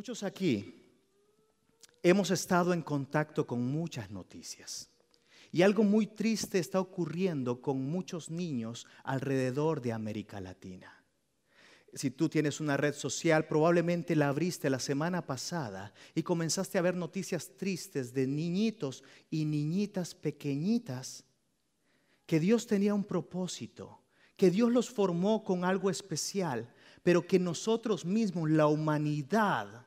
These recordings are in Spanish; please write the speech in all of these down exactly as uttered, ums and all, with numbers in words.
Muchos aquí hemos estado en contacto con muchas noticias y algo muy triste está ocurriendo con muchos niños alrededor de América Latina. Si tú tienes una red social, probablemente la abriste la semana pasada y comenzaste a ver noticias tristes de niñitos y niñitas pequeñitas que Dios tenía un propósito, que Dios los formó con algo especial, pero que nosotros mismos, la humanidad,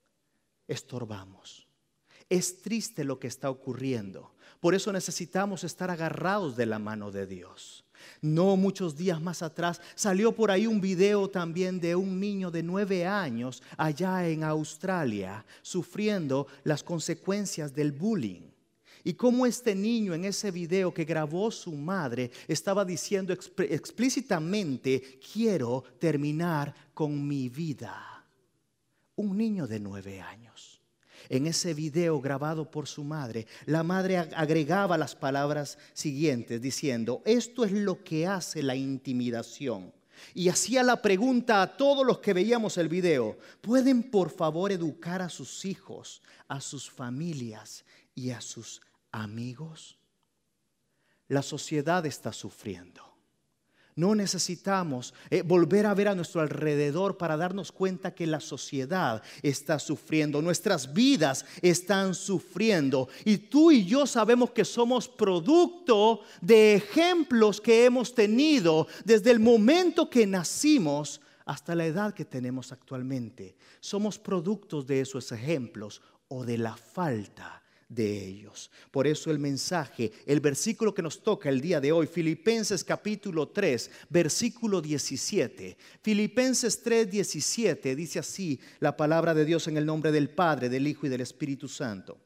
estorbamos. Es triste lo que está ocurriendo. Por eso necesitamos estar agarrados de la mano de Dios. No muchos días más atrás salió por ahí un video también de un niño de nueve años allá en Australia sufriendo las consecuencias del bullying. Y cómo este niño en ese video que grabó su madre estaba diciendo exp- explícitamente: quiero terminar con mi vida. Un niño de nueve años. En ese video grabado por su madre, la madre agregaba las palabras siguientes diciendo: esto es lo que hace la intimidación. Y hacía la pregunta a todos los que veíamos el video: ¿pueden por favor educar a sus hijos, a sus familias y a sus amigos? La sociedad está sufriendo. No necesitamos eh, volver a ver a nuestro alrededor para darnos cuenta que la sociedad está sufriendo. Nuestras vidas están sufriendo. Y tú y yo sabemos que somos producto de ejemplos que hemos tenido desde el momento que nacimos hasta la edad que tenemos actualmente. Somos productos de esos ejemplos o de la falta de ellos. Por eso el mensaje, el versículo que nos toca el día de hoy, Filipenses capítulo tres, versículo diecisiete. Filipenses tres, diecisiete dice así la palabra de Dios en el nombre del Padre, del Hijo y del Espíritu Santo.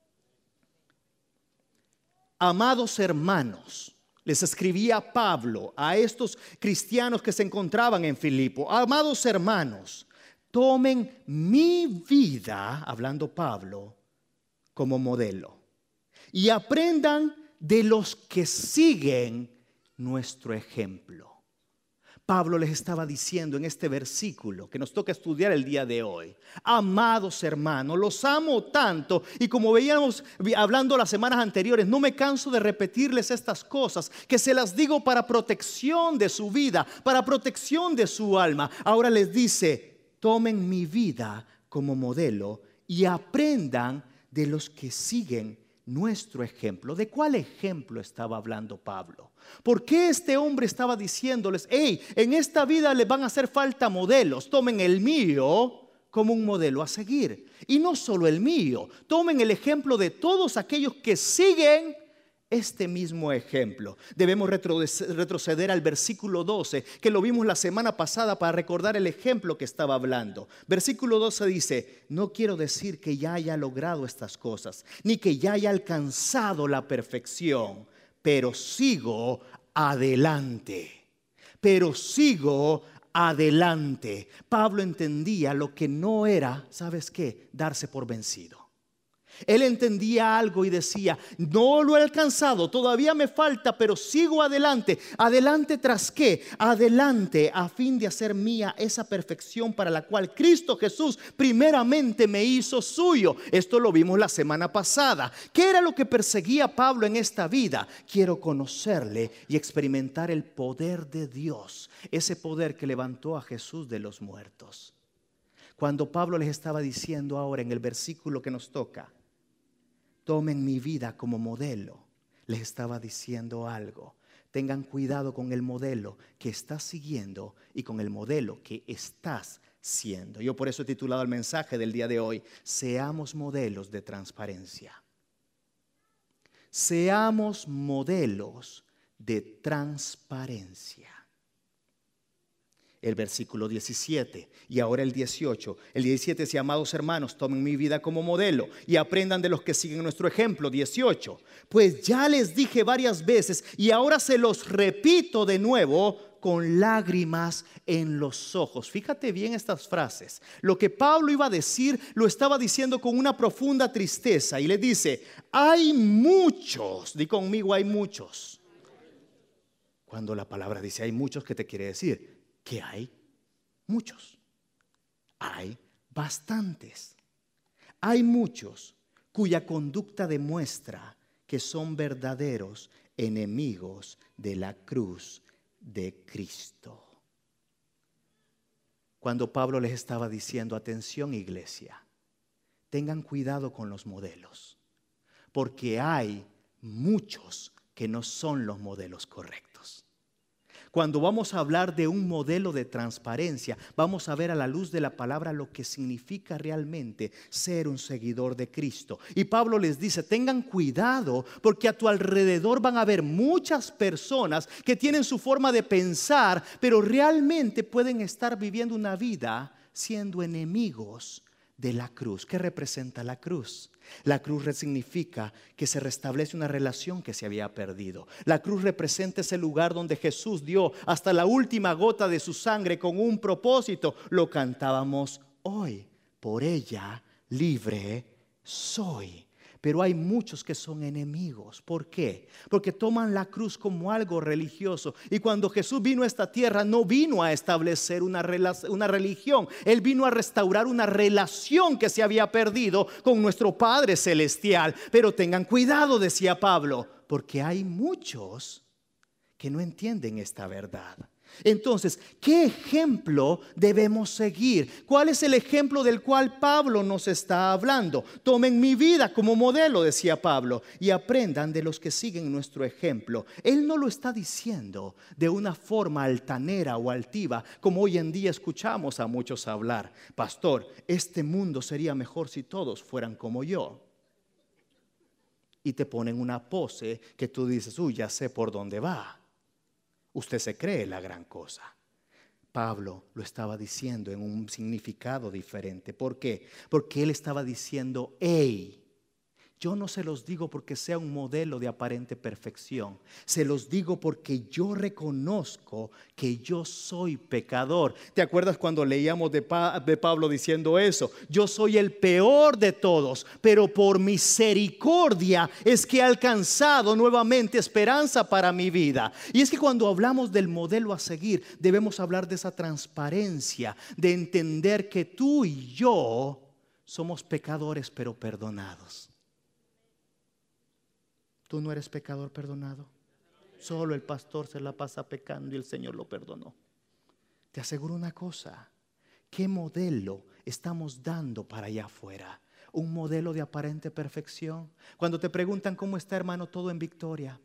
Amados hermanos, les escribía Pablo a estos cristianos que se encontraban en Filipo. Amados hermanos, tomen mi vida, hablando Pablo, como modelo y aprendan de los que siguen nuestro ejemplo. Pablo les estaba diciendo en este versículo que nos toca estudiar el día de hoy: amados hermanos, los amo tanto, y como veíamos hablando las semanas anteriores, no me canso de repetirles estas cosas, que se las digo para protección de su vida, para protección de su alma. Ahora les dice: tomen mi vida como modelo y aprendan de los que siguen nuestro ejemplo. ¿De cuál ejemplo estaba hablando Pablo? ¿Por qué este hombre estaba diciéndoles: hey, en esta vida les van a hacer falta modelos, tomen el mío como un modelo a seguir? Y no solo el mío, tomen el ejemplo de todos aquellos que siguen este mismo ejemplo. Debemos retroceder al versículo doce, que lo vimos la semana pasada, para recordar el ejemplo que estaba hablando. Versículo doce dice: no quiero decir que ya haya logrado estas cosas, ni que ya haya alcanzado la perfección, pero sigo adelante. Pero sigo adelante. Pablo entendía lo que no era, ¿sabes qué? Darse por vencido. Él entendía algo y decía: no lo he alcanzado, todavía me falta, pero sigo adelante. ¿Adelante tras qué? Adelante a fin de hacer mía esa perfección para la cual Cristo Jesús primeramente me hizo suyo. Esto lo vimos la semana pasada. ¿Qué era lo que perseguía Pablo en esta vida? Quiero conocerle y experimentar el poder de Dios, ese poder que levantó a Jesús de los muertos. Cuando Pablo les estaba diciendo ahora en el versículo que nos toca: tomen mi vida como modelo, les estaba diciendo algo. Tengan cuidado con el modelo que estás siguiendo y con el modelo que estás siendo. Yo por eso he titulado el mensaje del día de hoy: seamos modelos de transparencia. Seamos modelos de transparencia. El versículo diecisiete y ahora el dieciocho. El diecisiete dice: amados hermanos, tomen mi vida como modelo y aprendan de los que siguen nuestro ejemplo. dieciocho. Pues ya les dije varias veces y ahora se los repito de nuevo con lágrimas en los ojos. Fíjate bien estas frases. Lo que Pablo iba a decir lo estaba diciendo con una profunda tristeza y le dice: hay muchos, di conmigo, hay muchos. Cuando la palabra dice hay muchos, ¿qué te quiere decir? Que hay muchos, hay bastantes. Hay muchos cuya conducta demuestra que son verdaderos enemigos de la cruz de Cristo. Cuando Pablo les estaba diciendo, atención iglesia, tengan cuidado con los modelos, porque hay muchos que no son los modelos correctos. Cuando vamos a hablar de un modelo de transparencia, vamos a ver a la luz de la palabra lo que significa realmente ser un seguidor de Cristo. Y Pablo les dice, tengan cuidado porque a tu alrededor van a haber muchas personas que tienen su forma de pensar, pero realmente pueden estar viviendo una vida siendo enemigos de la cruz. ¿Qué representa la cruz? La cruz significa que se restablece una relación que se había perdido. La cruz representa ese lugar donde Jesús dio hasta la última gota de su sangre con un propósito. Lo cantábamos hoy. Por ella libre soy. Pero hay muchos que son enemigos. ¿Por qué? Porque toman la cruz como algo religioso. Y cuando Jesús vino a esta tierra, no vino a establecer una, una religión. Él vino a restaurar una relación que se había perdido con nuestro Padre Celestial. Pero tengan cuidado, decía Pablo, porque hay muchos que no entienden esta verdad. Entonces, ¿qué ejemplo debemos seguir? ¿Cuál es el ejemplo del cual Pablo nos está hablando? Tomen mi vida como modelo, decía Pablo, y aprendan de los que siguen nuestro ejemplo. Él no lo está diciendo de una forma altanera o altiva, como hoy en día escuchamos a muchos hablar. Pastor, este mundo sería mejor si todos fueran como yo. Y te ponen una pose que tú dices, uy, ya sé por dónde va. Usted se cree la gran cosa. Pablo lo estaba diciendo en un significado diferente. ¿Por qué? Porque él estaba diciendo, hey, yo no se los digo porque sea un modelo de aparente perfección. Se los digo porque yo reconozco que yo soy pecador. ¿Te acuerdas cuando leíamos de, pa- de Pablo diciendo eso? Yo soy el peor de todos, pero por misericordia es que he alcanzado nuevamente esperanza para mi vida. Y es que cuando hablamos del modelo a seguir, debemos hablar de esa transparencia, de entender que tú y yo somos pecadores pero perdonados. ¿Tú no eres pecador perdonado? Solo el pastor se la pasa pecando y el Señor lo perdonó. Te aseguro una cosa, ¿qué modelo estamos dando para allá afuera? ¿Un modelo de aparente perfección? Cuando te preguntan cómo está, hermano, todo en victoria.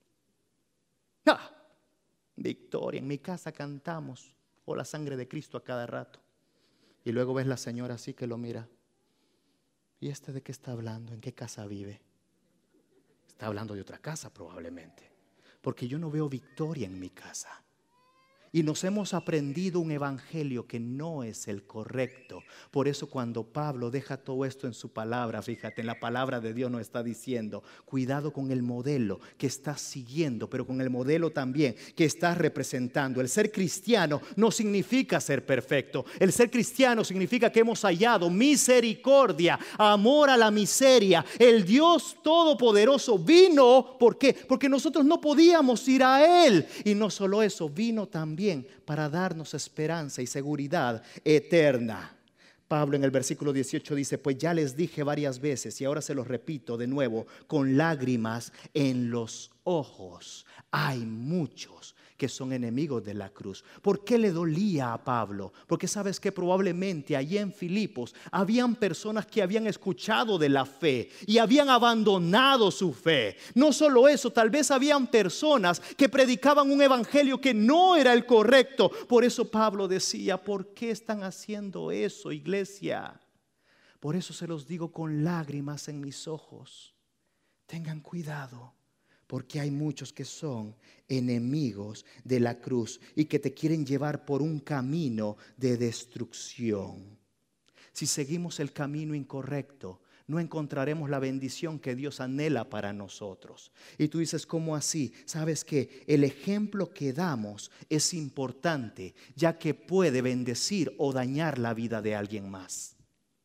¡Ah! Victoria, en mi casa cantamos o la sangre de Cristo a cada rato. Y luego ves la señora así que lo mira. ¿Y este de qué está hablando? ¿En qué casa vive? Está hablando de otra casa probablemente, porque yo no veo victoria en mi casa. Y nos hemos aprendido un evangelio que no es el correcto. Por eso cuando Pablo deja todo esto en su palabra, fíjate, en la palabra de Dios nos está diciendo, cuidado con el modelo que estás siguiendo, pero con el modelo también que estás representando. El ser cristiano no significa ser perfecto. El ser cristiano significa que hemos hallado misericordia, amor a la miseria. El Dios Todopoderoso vino, ¿por qué? Porque nosotros no podíamos ir a Él. Y no solo eso, vino también para darnos esperanza y seguridad eterna. Pablo en el versículo dieciocho dice, pues ya les dije varias veces y ahora se los repito de nuevo, con lágrimas en los ojos. Hay muchos que son enemigos de la cruz. ¿Por qué le dolía a Pablo? Porque sabes que probablemente allí en Filipos habían personas que habían escuchado de la fe y habían abandonado su fe. No solo eso, tal vez habían personas que predicaban un evangelio que no era el correcto. Por eso Pablo decía, ¿por qué están haciendo eso, iglesia? Por eso se los digo con lágrimas en mis ojos. Tengan cuidado. Porque hay muchos que son enemigos de la cruz y que te quieren llevar por un camino de destrucción. Si seguimos el camino incorrecto, no encontraremos la bendición que Dios anhela para nosotros. Y tú dices, ¿cómo así? ¿Sabes qué? El ejemplo que damos es importante, ya que puede bendecir o dañar la vida de alguien más.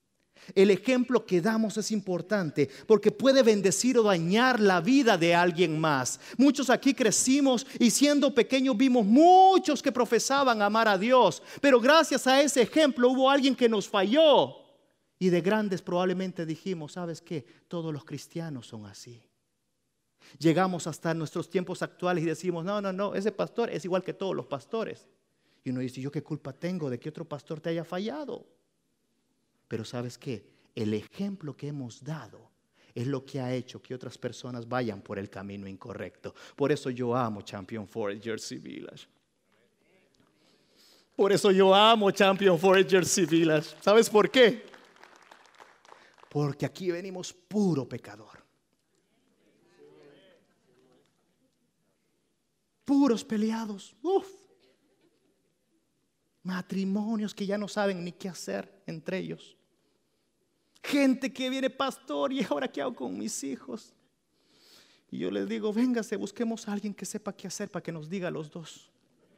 El ejemplo que damos es importante porque puede bendecir o dañar la vida de alguien más. Muchos aquí crecimos y siendo pequeños vimos muchos que profesaban amar a Dios, pero gracias a ese ejemplo hubo alguien que nos falló. Y de grandes probablemente dijimos, ¿sabes qué? Todos los cristianos son así. Llegamos hasta nuestros tiempos actuales y decimos, no, no, no, ese pastor es igual que todos los pastores. Y uno dice, ¿yo qué culpa tengo de que otro pastor te haya fallado? Pero ¿sabes qué? El ejemplo que hemos dado es lo que ha hecho que otras personas vayan por el camino incorrecto. Por eso yo amo Champion Forest Jersey Village. Por eso yo amo Champion Forest Jersey Village. ¿Sabes por qué? Porque aquí venimos puro pecador. Puros peleados. Uf. Matrimonios que ya no saben ni qué hacer entre ellos. Gente que viene, pastor, ¿y ahora qué hago con mis hijos? Y yo les digo, véngase, busquemos a alguien que sepa qué hacer para que nos diga a los dos.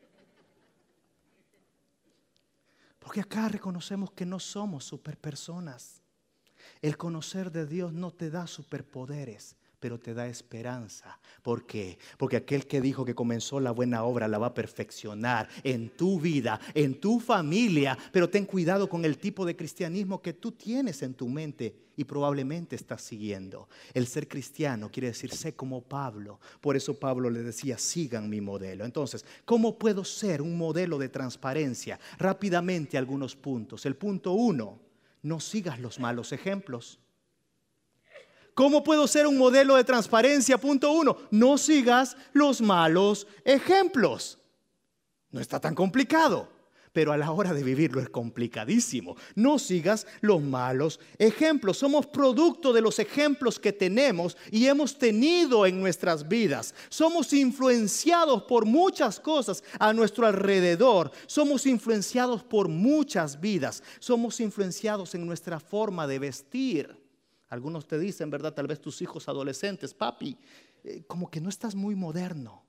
Porque acá reconocemos que no somos superpersonas. El conocer de Dios no te da superpoderes, pero te da esperanza. ¿Por qué? Porque aquel que dijo que comenzó la buena obra la va a perfeccionar en tu vida, en tu familia. Pero ten cuidado con el tipo de cristianismo que tú tienes en tu mente y probablemente estás siguiendo. El ser cristiano quiere decir sé como Pablo. Por eso Pablo le decía, sigan mi modelo. Entonces, ¿cómo puedo ser un modelo de transparencia? Rápidamente algunos puntos. El punto uno, no sigas los malos ejemplos. ¿Cómo puedo ser un modelo de transparencia? Punto uno, no sigas los malos ejemplos. No está tan complicado, pero a la hora de vivirlo es complicadísimo. No sigas los malos ejemplos. Somos producto de los ejemplos que tenemos y hemos tenido en nuestras vidas. Somos influenciados por muchas cosas a nuestro alrededor. Somos influenciados por muchas vidas. Somos influenciados en nuestra forma de vestir. Algunos te dicen, ¿verdad? Tal vez tus hijos adolescentes, papi, eh, como que no estás muy moderno.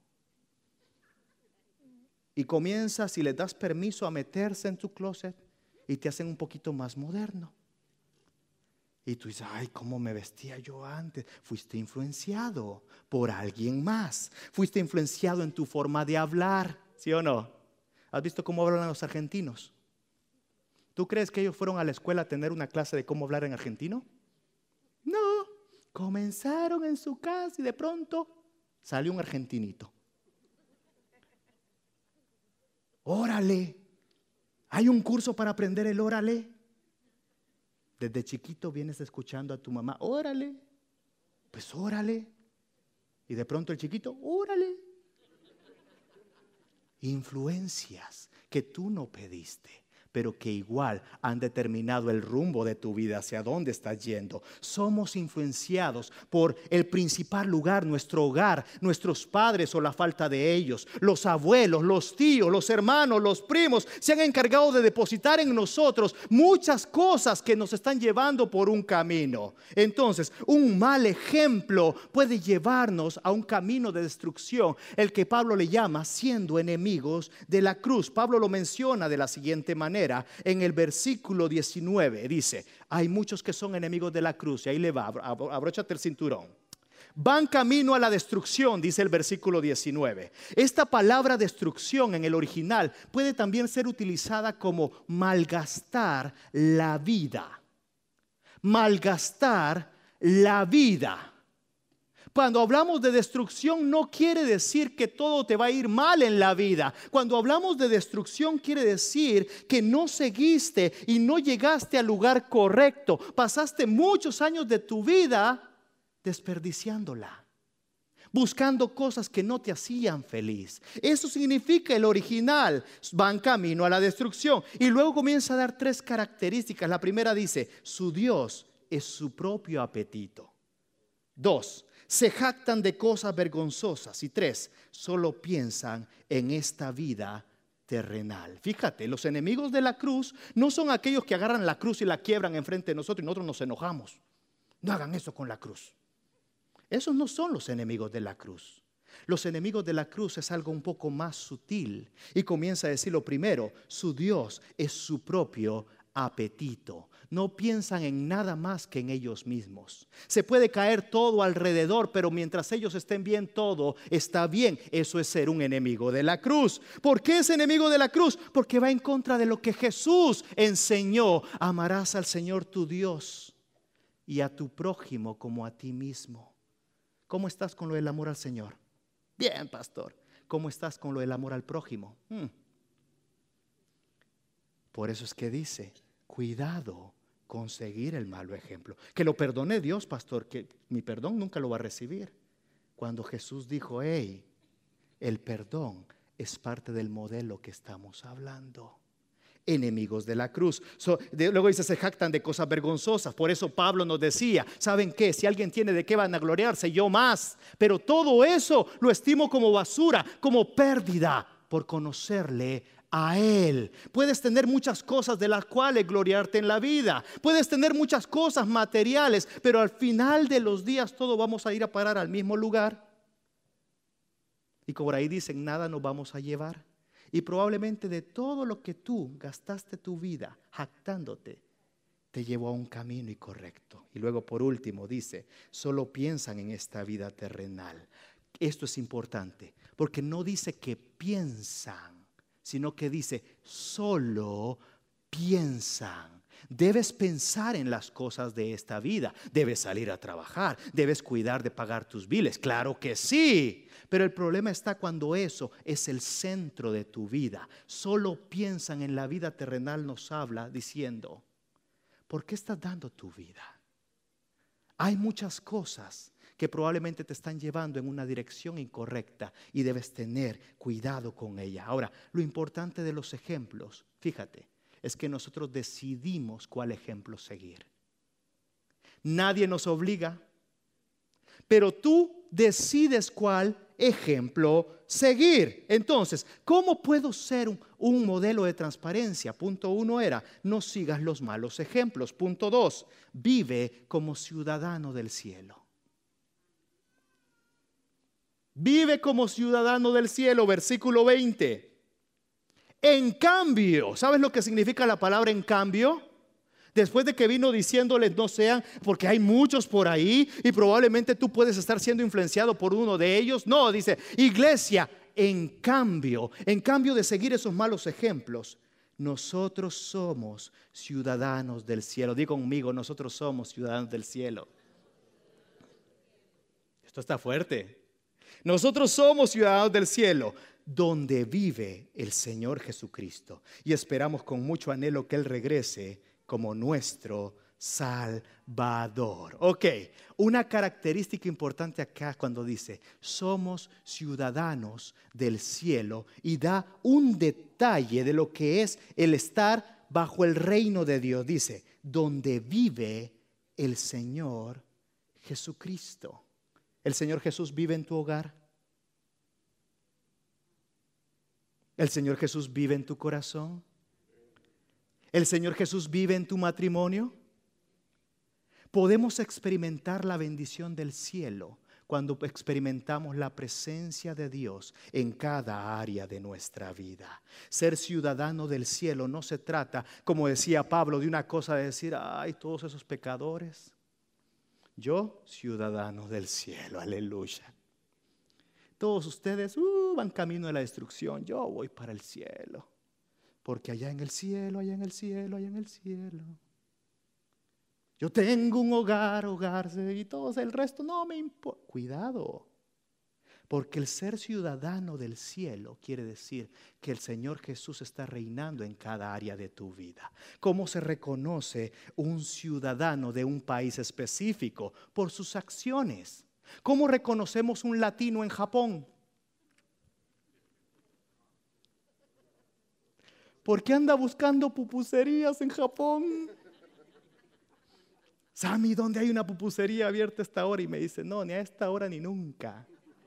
Y comienzas y les das permiso a meterse en tu closet y te hacen un poquito más moderno. Y tú dices, ay, ¿cómo me vestía yo antes? Fuiste influenciado por alguien más. Fuiste influenciado en tu forma de hablar, ¿sí o no? ¿Has visto cómo hablan los argentinos? ¿Tú crees que ellos fueron a la escuela a tener una clase de cómo hablar en argentino? No, comenzaron en su casa y de pronto salió un argentinito. Órale, hay un curso para aprender el órale. Desde chiquito vienes escuchando a tu mamá, órale, pues órale. Y de pronto el chiquito, órale. Influencias que tú no pediste, pero que igual han determinado el rumbo de tu vida, hacia dónde estás yendo. Somos influenciados por el principal lugar, nuestro hogar, nuestros padres o la falta de ellos. Los abuelos, los tíos, los hermanos, los primos se han encargado de depositar en nosotros muchas cosas que nos están llevando por un camino. Entonces, un mal ejemplo puede llevarnos a un camino de destrucción, el que Pablo le llama siendo enemigos de la cruz. Pablo lo menciona de la siguiente manera. En el versículo diecinueve dice, hay muchos que son enemigos de la cruz, y ahí le va, abróchate el cinturón. Van camino a la destrucción, dice el versículo diecinueve. Esta palabra destrucción en el original puede también ser utilizada como malgastar la vida. Malgastar la vida. Cuando hablamos de destrucción no quiere decir que todo te va a ir mal en la vida. Cuando hablamos de destrucción quiere decir que no seguiste y no llegaste al lugar correcto. Pasaste muchos años de tu vida desperdiciándola, buscando cosas que no te hacían feliz. Eso significa el original. Van camino a la destrucción. Y luego comienza a dar tres características. La primera dice, su Dios es su propio apetito. Dos, se jactan de cosas vergonzosas. Y tres, solo piensan en esta vida terrenal. Fíjate, los enemigos de la cruz no son aquellos que agarran la cruz y la quiebran enfrente de nosotros y nosotros nos enojamos. No hagan eso con la cruz. Esos no son los enemigos de la cruz. Los enemigos de la cruz es algo un poco más sutil. Y comienza a decir lo primero, su Dios es su propio apetito. No piensan en nada más que en ellos mismos. Se puede caer todo alrededor, pero mientras ellos estén bien, todo está bien. Eso es ser un enemigo de la cruz. ¿Por qué es enemigo de la cruz? Porque va en contra de lo que Jesús enseñó. Amarás al Señor tu Dios y a tu prójimo como a ti mismo. ¿Cómo estás con lo del amor al Señor? Bien, pastor. ¿Cómo estás con lo del amor al prójimo? Hmm. Por eso es que dice, cuidado con seguir el malo ejemplo. Que lo perdone Dios, pastor, que mi perdón nunca lo va a recibir. Cuando Jesús dijo, hey, el perdón es parte del modelo que estamos hablando. Enemigos de la cruz. So, de, luego dice, se jactan de cosas vergonzosas. Por eso Pablo nos decía, ¿saben qué? Si alguien tiene de qué vanagloriarse, yo más. Pero todo eso lo estimo como basura, como pérdida por conocerle a Él. Puedes tener muchas cosas de las cuales gloriarte en la vida. Puedes tener muchas cosas materiales, pero al final de los días todos vamos a ir a parar al mismo lugar. Y como por ahí dicen, nada nos vamos a llevar. Y probablemente de todo lo que tú gastaste tu vida jactándote, te llevó a un camino incorrecto. Y luego por último dice, solo piensan en esta vida terrenal. Esto es importante, porque no dice que piensan, sino que dice, solo piensan. Debes pensar en las cosas de esta vida. Debes salir a trabajar. Debes cuidar de pagar tus biles. Claro que sí. Pero el problema está cuando eso es el centro de tu vida. Solo piensan en la vida terrenal, nos habla diciendo, ¿por qué estás dando tu vida? Hay muchas cosas que probablemente te están llevando en una dirección incorrecta y debes tener cuidado con ella. Ahora, lo importante de los ejemplos, fíjate, es que nosotros decidimos cuál ejemplo seguir. Nadie nos obliga, pero tú decides cuál ejemplo seguir. Entonces, ¿cómo puedo ser un, un modelo de transparencia? Punto uno era, no sigas los malos ejemplos. Punto dos, vive como ciudadano del cielo. Vive como ciudadano del cielo, versículo veinte. En cambio, ¿sabes lo que significa la palabra en cambio? Después de que vino diciéndoles no sean, porque hay muchos por ahí y probablemente tú puedes estar siendo influenciado por uno de ellos. No, dice, iglesia, en cambio, en cambio de seguir esos malos ejemplos, nosotros somos ciudadanos del cielo. Diga conmigo, nosotros somos ciudadanos del cielo. Esto está fuerte. Nosotros somos ciudadanos del cielo, donde vive el Señor Jesucristo. Y esperamos con mucho anhelo que Él regrese como nuestro Salvador. Ok, una característica importante acá cuando dice, somos ciudadanos del cielo, y da un detalle de lo que es el estar bajo el reino de Dios. Dice, donde vive el Señor Jesucristo. ¿El Señor Jesús vive en tu hogar? ¿El Señor Jesús vive en tu corazón? ¿El Señor Jesús vive en tu matrimonio? Podemos experimentar la bendición del cielo cuando experimentamos la presencia de Dios en cada área de nuestra vida. Ser ciudadano del cielo no se trata, como decía Pablo, de una cosa de decir, ay, todos esos pecadores. Yo, ciudadano del cielo, aleluya. Todos ustedes uh, van camino de la destrucción, yo voy para el cielo. Porque allá en el cielo, allá en el cielo, allá en el cielo, yo tengo un hogar, hogar, y todo el resto no me importa. Cuidado, porque el ser ciudadano del cielo quiere decir que el Señor Jesús está reinando en cada área de tu vida. ¿Cómo se reconoce un ciudadano de un país específico? Por sus acciones. ¿Cómo reconocemos un latino en Japón? ¿Por qué anda buscando pupuserías en Japón? Sammy, ¿dónde hay una pupusería abierta a esta hora? Y me dice, no, ni a esta hora ni nunca.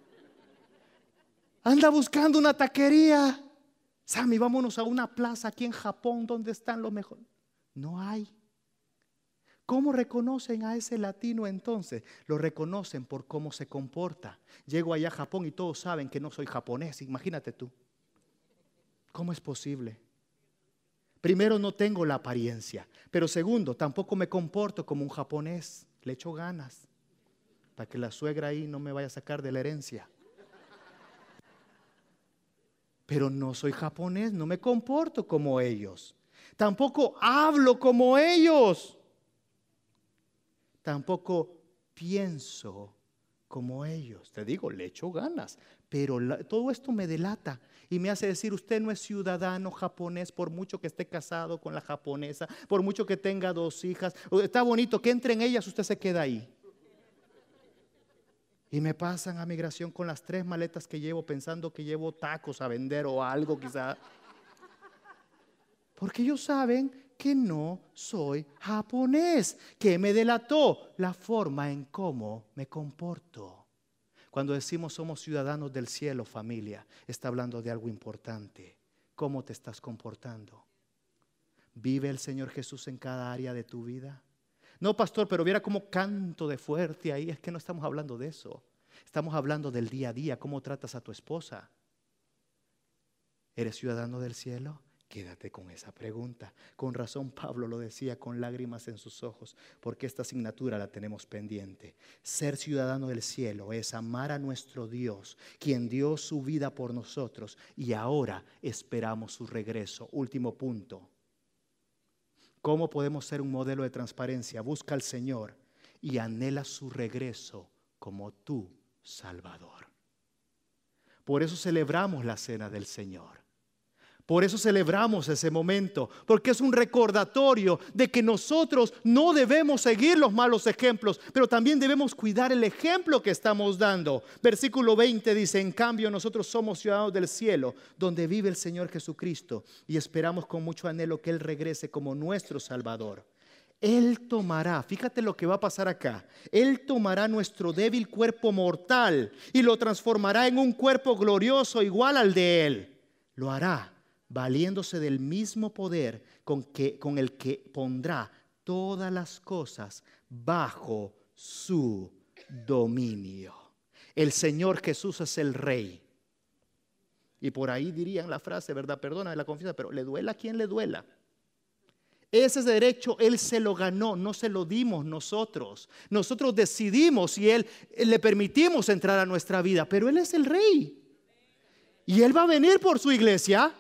Anda buscando una taquería. Sammy, vámonos a una plaza aquí en Japón donde están los mejores. No hay. ¿Cómo reconocen a ese latino entonces? Lo reconocen por cómo se comporta. Llego allá a Japón y todos saben que no soy japonés. Imagínate tú. ¿Cómo es posible? Primero, no tengo la apariencia. Pero segundo, tampoco me comporto como un japonés. Le echo ganas para que la suegra ahí no me vaya a sacar de la herencia. Pero no soy japonés, no me comporto como ellos. Tampoco hablo como ellos. Tampoco pienso como ellos. Te digo, le echo ganas. Pero la, todo esto me delata y me hace decir, usted no es ciudadano japonés por mucho que esté casado con la japonesa, por mucho que tenga dos hijas. Está bonito que entren ellas, usted se queda ahí. Y me pasan a migración con las tres maletas que llevo pensando que llevo tacos a vender o algo quizá. Porque ellos saben que no soy japonés. ¿Qué me delató? La forma en cómo me comporto. Cuando decimos somos ciudadanos del cielo, familia, está hablando de algo importante. ¿Cómo te estás comportando? ¿Vive el Señor Jesús en cada área de tu vida? No, pastor, pero viera cómo canto de fuerte ahí. Es que no estamos hablando de eso. Estamos hablando del día a día. ¿Cómo tratas a tu esposa? ¿Eres ciudadano del cielo? Quédate con esa pregunta. Con razón Pablo lo decía con lágrimas en sus ojos, porque esta asignatura la tenemos pendiente. Ser ciudadano del cielo es amar a nuestro Dios, quien dio su vida por nosotros y ahora esperamos su regreso. Último punto. ¿Cómo podemos ser un modelo de transparencia? Busca al Señor y anhela su regreso como tu Salvador. Por eso celebramos la cena del Señor. Por eso celebramos ese momento, porque es un recordatorio de que nosotros no debemos seguir los malos ejemplos, pero también debemos cuidar el ejemplo que estamos dando. Versículo veinte dice, en cambio nosotros somos ciudadanos del cielo, donde vive el Señor Jesucristo, y esperamos con mucho anhelo que Él regrese como nuestro Salvador. Él tomará, fíjate lo que va a pasar acá, Él tomará nuestro débil cuerpo mortal y lo transformará en un cuerpo glorioso igual al de Él. Lo hará valiéndose del mismo poder con, que, con el que pondrá todas las cosas bajo su dominio. El Señor Jesús es el Rey. Y por ahí dirían la frase, ¿verdad? Perdóname la confianza, pero le duela a quien le duela. Ese derecho Él se lo ganó, no se lo dimos nosotros. Nosotros decidimos y Él le permitimos entrar a nuestra vida, pero Él es el Rey. Y Él va a venir por su iglesia.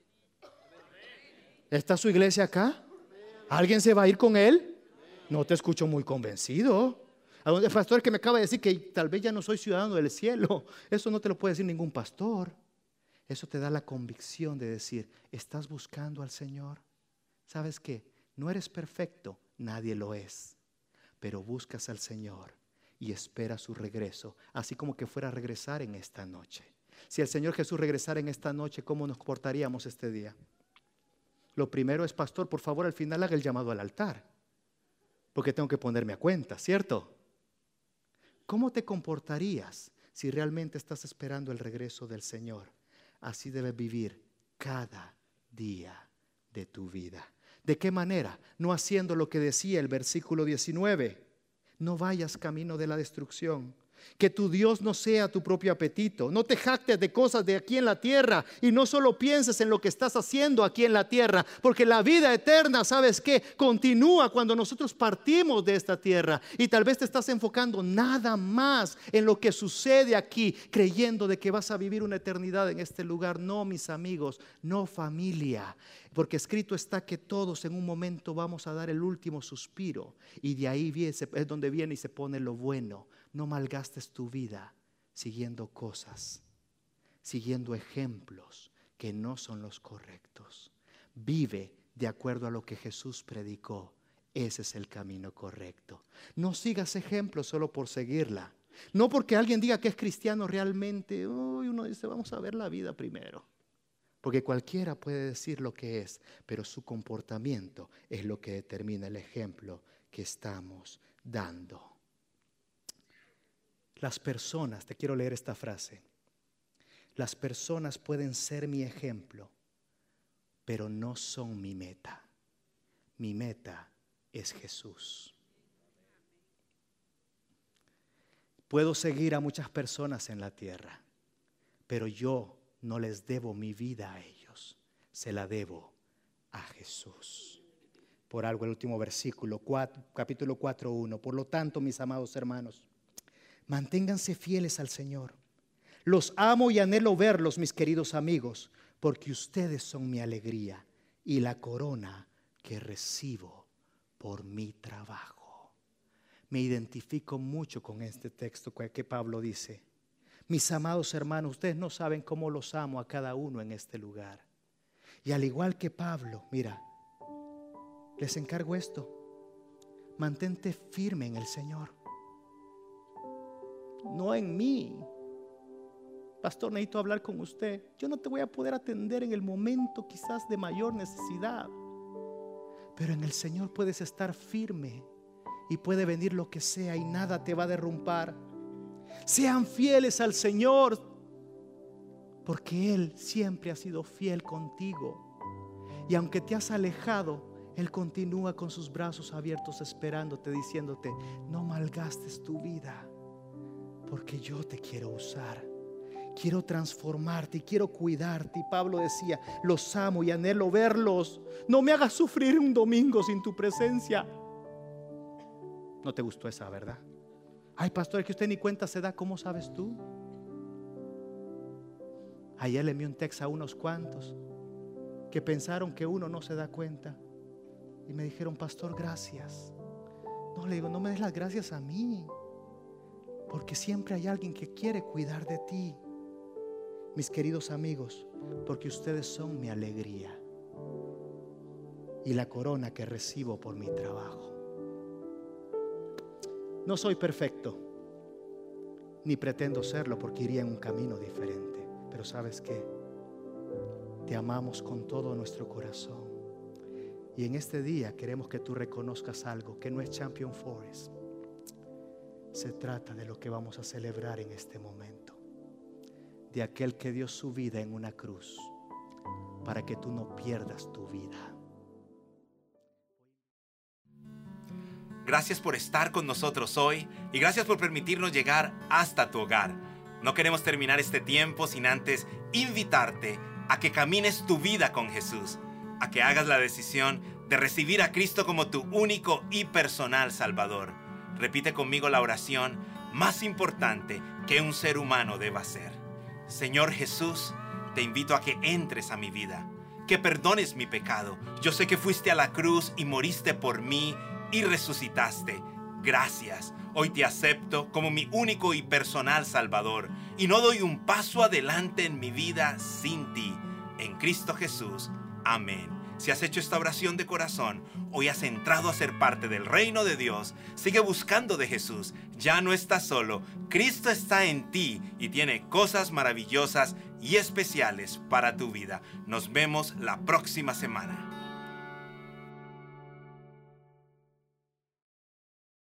¿Está su iglesia acá? ¿Alguien se va a ir con Él? No te escucho muy convencido. El pastor que me acaba de decir que tal vez ya no soy ciudadano del cielo, eso no te lo puede decir ningún pastor. Eso te da la convicción de decir, ¿estás buscando al Señor? ¿Sabes qué? No eres perfecto, nadie lo es, pero buscas al Señor y esperas su regreso, así como que fuera a regresar en esta noche. Si el Señor Jesús regresara en esta noche, ¿cómo nos comportaríamos este día? Lo primero es, pastor, por favor, al final haga el llamado al altar, porque tengo que ponerme a cuenta, ¿cierto? ¿Cómo te comportarías si realmente estás esperando el regreso del Señor? Así debes vivir cada día de tu vida. ¿De qué manera? No haciendo lo que decía el versículo diecinueve. No vayas camino de la destrucción. Que tu Dios no sea tu propio apetito. No te jactes de cosas de aquí en la tierra y no solo pienses en lo que estás haciendo aquí en la tierra, porque la vida eterna, ¿sabes qué? Continúa cuando nosotros partimos de esta tierra y tal vez te estás enfocando nada más en lo que sucede aquí, creyendo de que vas a vivir una eternidad en este lugar. No, mis amigos, no, familia, porque escrito está que todos en un momento vamos a dar el último suspiro y de ahí viene, es donde viene y se pone lo bueno. No malgastes tu vida siguiendo cosas, siguiendo ejemplos que no son los correctos. Vive de acuerdo a lo que Jesús predicó. Ese es el camino correcto. No sigas ejemplos solo por seguirla. No porque alguien diga que es cristiano realmente. Uy, uno dice, vamos a ver la vida primero. Porque cualquiera puede decir lo que es, pero su comportamiento es lo que determina el ejemplo que estamos dando. Las personas, te quiero leer esta frase. Las personas pueden ser mi ejemplo, pero no son mi meta. Mi meta es Jesús. Puedo seguir a muchas personas en la tierra, pero yo no les debo mi vida a ellos. Se la debo a Jesús. Por algo el último versículo, cuatro, capítulo cuatro, uno. Por lo tanto, mis amados hermanos, manténganse fieles al Señor. Los amo y anhelo verlos, mis queridos amigos, porque ustedes son mi alegría y la corona que recibo por mi trabajo. Me identifico mucho con este texto que Pablo dice. Mis amados hermanos, ustedes no saben cómo los amo a cada uno en este lugar. Y al igual que Pablo, mira, les encargo esto: mantente firme en el Señor, no en mí. Pastor, necesito hablar con usted. Yo no te voy a poder atender en el momento quizás de mayor necesidad, pero en el Señor puedes estar firme y puede venir lo que sea y nada te va a derrumbar. Sean fieles al Señor, porque Él siempre ha sido fiel contigo. Y aunque te has alejado, Él continúa con sus brazos abiertos esperándote, diciéndote: no malgastes tu vida, porque yo te quiero usar. Quiero transformarte y quiero cuidarte. Y Pablo decía: los amo y anhelo verlos. No me hagas sufrir un domingo sin tu presencia. ¿No te gustó esa, verdad? Ay, pastor, es que usted ni cuenta se da. ¿Cómo sabes tú? Ayer le envié un texto a unos cuantos que pensaron que uno no se da cuenta y me dijeron: pastor, gracias. No, le digo: no me des las gracias a mí, porque siempre hay alguien que quiere cuidar de ti. Mis queridos amigos, porque ustedes son mi alegría y la corona que recibo por mi trabajo. No soy perfecto, ni pretendo serlo, porque iría en un camino diferente. Pero ¿sabes qué? Te amamos con todo nuestro corazón. Y en este día queremos que tú reconozcas algo, que no es Champion Forest. Se trata de lo que vamos a celebrar en este momento, de aquel que dio su vida en una cruz para que tú no pierdas tu vida. Gracias por estar con nosotros hoy y gracias por permitirnos llegar hasta tu hogar. No queremos terminar este tiempo sin antes invitarte a que camines tu vida con Jesús, a que hagas la decisión de recibir a Cristo como tu único y personal Salvador. Repite conmigo la oración más importante que un ser humano deba hacer. Señor Jesús, te invito a que entres a mi vida, que perdones mi pecado. Yo sé que fuiste a la cruz y moriste por mí y resucitaste. Gracias. Hoy te acepto como mi único y personal Salvador y no doy un paso adelante en mi vida sin ti. En Cristo Jesús. Amén. Si has hecho esta oración de corazón, hoy has entrado a ser parte del reino de Dios. Sigue buscando de Jesús. Ya no estás solo. Cristo está en ti y tiene cosas maravillosas y especiales para tu vida. Nos vemos la próxima semana.